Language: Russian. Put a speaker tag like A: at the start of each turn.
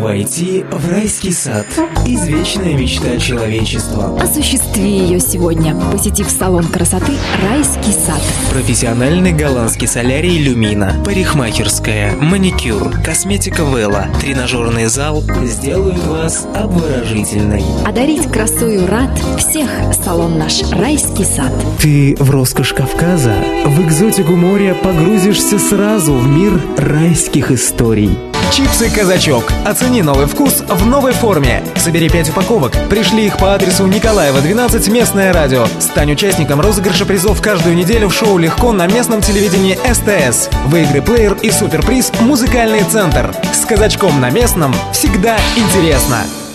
A: Войти в райский сад. Извечная мечта человечества.
B: Осуществи ее сегодня, посетив салон красоты «Райский сад».
A: Профессиональный голландский солярий «Люмина», парикмахерская, маникюр, косметика Вела, тренажерный зал сделают вас обворожительной.
B: Одарить красою рад всех салон наш «Райский сад».
A: Ты в роскошь Кавказа, в экзотику моря погрузишься сразу в мир райских историй.
C: Чипсы «Казачок». Оцени новый вкус в новой форме. Собери 5 упаковок, пришли их по адресу Николаева, 12, местное радио. Стань участником розыгрыша призов каждую неделю в шоу «Легко» на местном телевидении СТС. Выиграй плеер и суперприз «Музыкальный центр». С «Казачком» на местном всегда интересно.